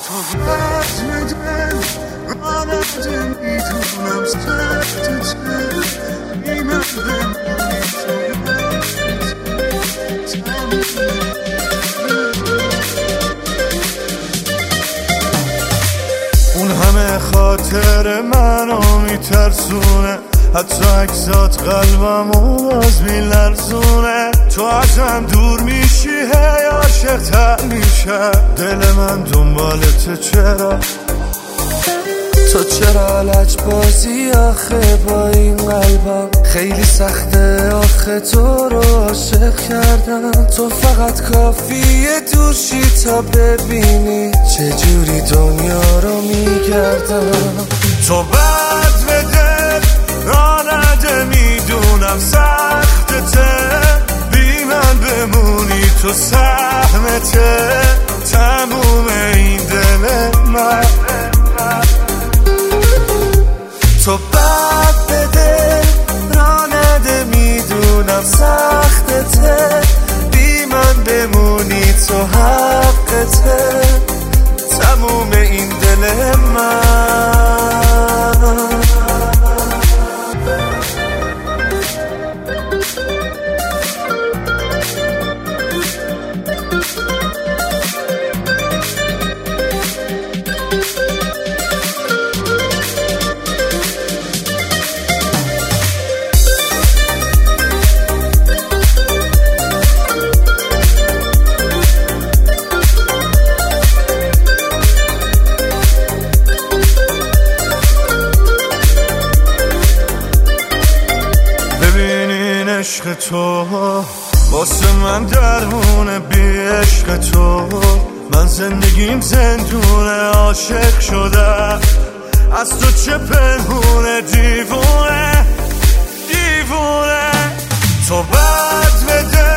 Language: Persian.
تو بزم دل را نده میدونم سخت چه بی من بمونی اون همه خاطر منو میترسونه، حتی عکسات قلبمو باز میلرزونه. تو ازم دور میشی هی عاشق تر میشه دل من دنبالته. چرا تو چرا لج بازی آخه با این قلبم؟ خیلی سخته آخه تو رو عاشق کردم. تو فقط کافیه دور شی تا ببینی چجوری دنیا رو میگردم. تو بد به دل را نده میدونم سختته بی من بمونی تو سهمته تموم این دل من. تو بد به دل را نده میدونم سختته بی من بمونی تو حقته تموم این دل من. عشق تو واسه من درمونه، بی عشق تو من زندگیم زندونه. عاشق شده از تو چه پنهونه، دیوونه دیوونه. تو بد بده